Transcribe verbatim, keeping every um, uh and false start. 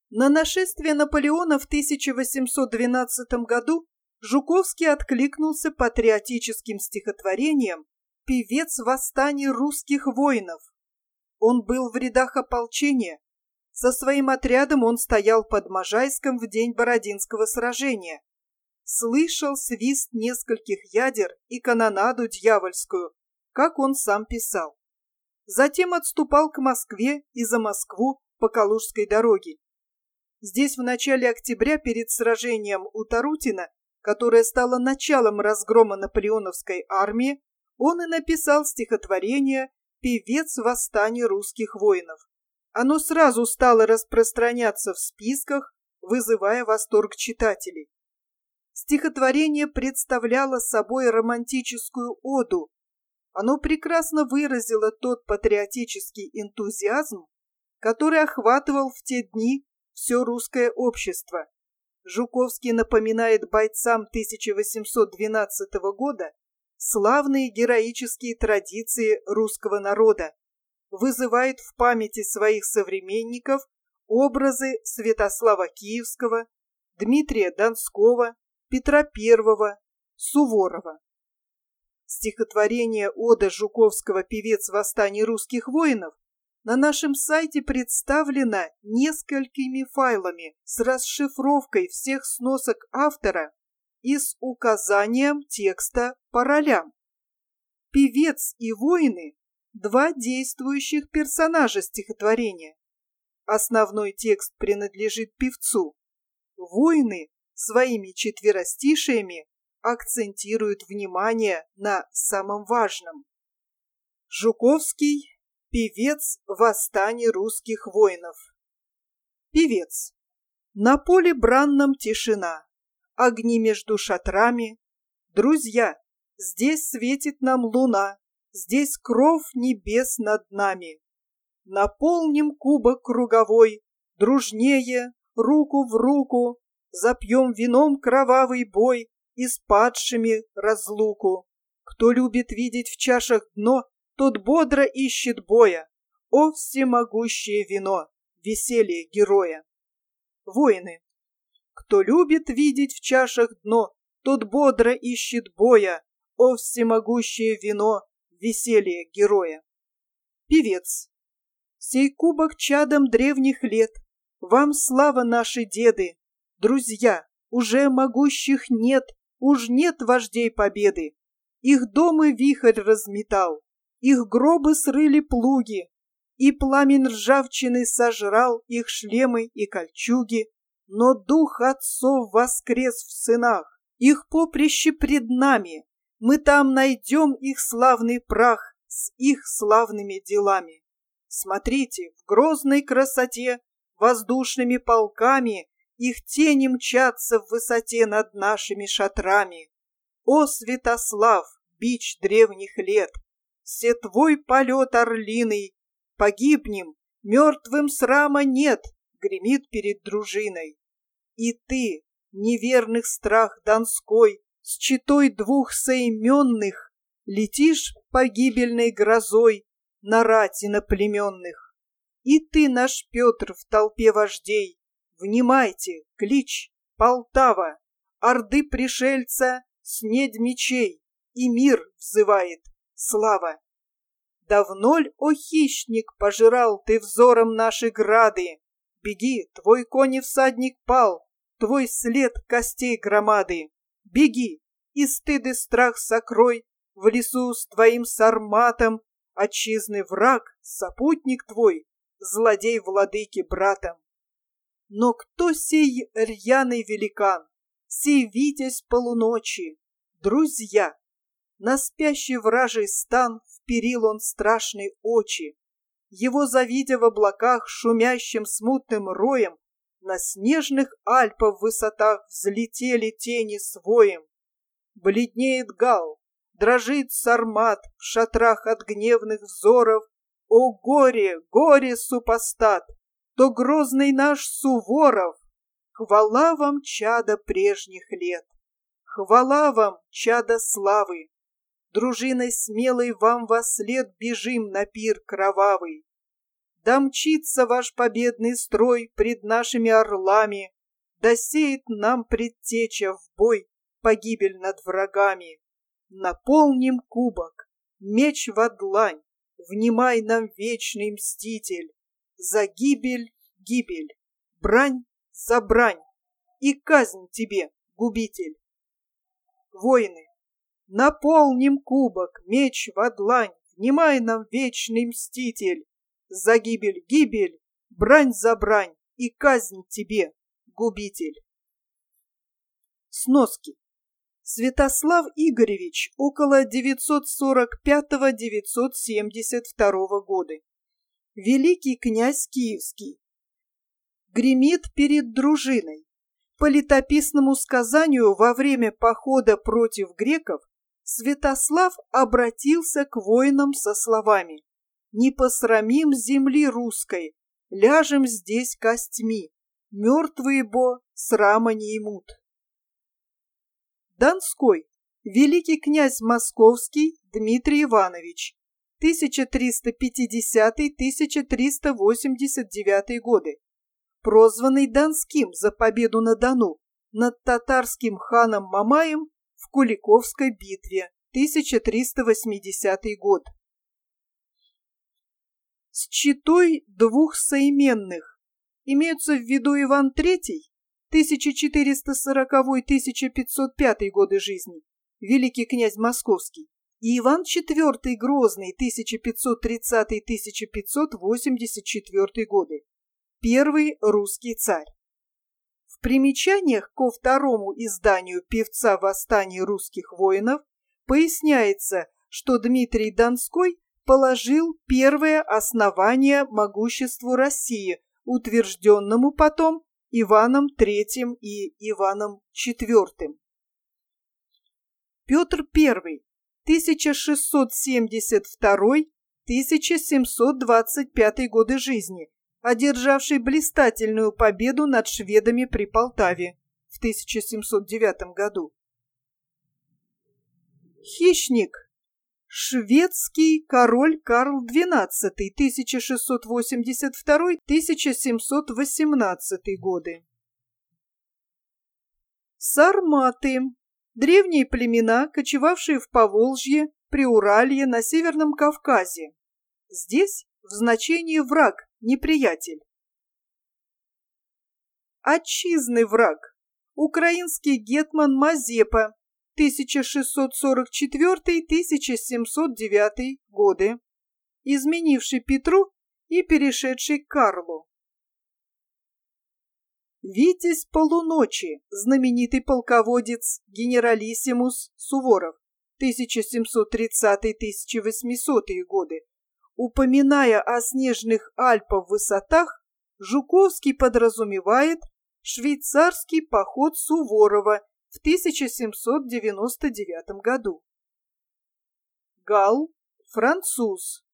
На нашествие Наполеона в тысяча восемьсот двенадцатом году Жуковский откликнулся патриотическим стихотворением «Певец восстаний русских воинов». Он был в рядах ополчения. Со своим отрядом он стоял под Можайском в день Бородинского сражения. Слышал свист нескольких ядер и канонаду дьявольскую, как он сам писал. Затем отступал к Москве и за Москву по Калужской дороге. Здесь в начале октября перед сражением у Тарутина, которое стало началом разгрома наполеоновской армии, он и написал стихотворение «Певец восстаний русских воинов». Оно сразу стало распространяться в списках, вызывая восторг читателей. Стихотворение представляло собой романтическую оду. Оно прекрасно выразило тот патриотический энтузиазм, который охватывал в те дни все русское общество. Жуковский напоминает бойцам тысяча восемьсот двенадцатого года славные героические традиции русского народа, вызывает в памяти своих современников образы Святослава Киевского, Дмитрия Донского, Петра Первого, Суворова. Стихотворение «Ода Жуковского «Певец восстаний русских воинов» на нашем сайте представлено несколькими файлами с расшифровкой всех сносок автора и с указанием текста по ролям. Певец и воины – два действующих персонажа стихотворения. Основной текст принадлежит певцу. Воины своими четверостишиями акцентируют внимание на самом важном. Жуковский – певец восстаний русских воинов. Певец. На поле бранном тишина, огни между шатрами. Друзья, здесь светит нам луна, здесь кров небес над нами. Наполним кубок круговой, дружнее, руку в руку, запьем вином кровавый бой и с падшими разлуку. Кто любит видеть в чашах дно, тот бодро ищет боя. О, всемогущее вино, веселье героя! Воины. Кто любит видеть в чашах дно, тот бодро ищет боя. О, всемогущее вино, веселье героя! Певец. Сей кубок чадом древних лет, вам слава наши деды. Друзья, уже могущих нет, уж нет вождей победы. Их дома вихрь разметал, их гробы срыли плуги, и пламень ржавчины сожрал их шлемы и кольчуги. Но дух отцов воскрес в сынах, их поприще пред нами. Мы там найдем их славный прах с их славными делами. Смотрите, в грозной красоте воздушными полками их тени мчатся в высоте над нашими шатрами. О, Святослав, бич древних лет, все твой полет орлиный, погибнем, мертвым срама нет, гремит перед дружиной. И ты, неверных страх Донской, с четой двух соименных, летишь погибельной грозой на рать иноплеменных. И ты, наш Петр, в толпе вождей, внимайте, клич Полтава, орды пришельца, снедь мечей, и мир взывает, слава. Давно ль, о хищник, пожирал ты взором наши грады? Беги, твой конь всадник пал, твой след костей громады. Беги, и стыд и страх сокрой в лесу с твоим сарматом, отчизны враг, сопутник твой, злодей владыки братом. Но кто сей рьяный великан, сей витязь полуночи? Друзья, на спящий вражий стан вперил он страшные очи. Его, завидя в облаках шумящим смутным роем, на снежных Альпах высотах взлетели тени своем. Бледнеет гал, дрожит сармат в шатрах от гневных взоров. О горе, горе, супостат, то грозный наш Суворов! Хвала вам, чадо прежних лет, хвала вам, чадо славы! Дружиной смелой вам вослед бежим на пир кровавый. Да мчится ваш победный строй пред нашими орлами, да сеет нам предтеча в бой погибель над врагами. Наполним кубок, меч во длань, внимай нам, вечный мститель, за гибель гибель, брань за брань, и казнь тебе, губитель. Воины, наполним кубок, меч во длань, внимай нам, вечный мститель, за гибель гибель, брань за брань, и казнь тебе, губитель. Сноски. Святослав Игоревич около девятьсот сорок пятого — девятьсот семьдесят второго года. Великий князь Киевский. Гремит перед дружиной. По летописному сказанию, во время похода против греков Святослав обратился к воинам со словами: «Не посрамим земли русской, ляжем здесь костьми, мертвые бо срама не имут». Донской. Великий князь Московский Дмитрий Иванович. тысяча триста пятидесятый — тысяча триста восемьдесят девятый годы. Прозванный Донским за победу на Дону над татарским ханом Мамаем в Куликовской битве, тысяча триста восьмидесятый год. С четой двух соименных имеются в виду Иван третий, тысяча четыреста сороковой — тысяча пятьсот пятый годы жизни, великий князь Московский, и Иван четвёртый Грозный, тысяча пятьсот тридцатый — тысяча пятьсот восемьдесят четвёртый годы, первый русский царь. В примечаниях ко второму изданию «Певца восстаний русских воинов» поясняется, что Дмитрий Донской положил первое основание могуществу России, утвержденному потом Иваном третьим и Иваном четвёртым. Петр Первый, тысяча шестьсот семьдесят второй — тысяча семьсот двадцать пятый годы жизни, одержавший блистательную победу над шведами при Полтаве в тысяча семьсот девятом году. Хищник. Шведский король Карл двенадцатый, тысяча шестьсот восемьдесят второй — тысяча семьсот восемнадцатый годы. Сарматы. Древние племена, кочевавшие в Поволжье, Приуралье, на Северном Кавказе. Здесь в значении враг, неприятель. Отчизны враг. Украинский гетман Мазепа, тысяча шестьсот сорок четвёртый — тысяча семьсот девятый годы, изменивший Петру и перешедший к Карлу. Витязь полуночи, знаменитый полководец генералиссимус Суворов, тысяча семьсот тридцатый — тысяча восьмисотые годы. Упоминая о снежных Альпах высотах, Жуковский подразумевает швейцарский поход Суворова в тысяча семьсот девяносто девятом году. Гал, француз.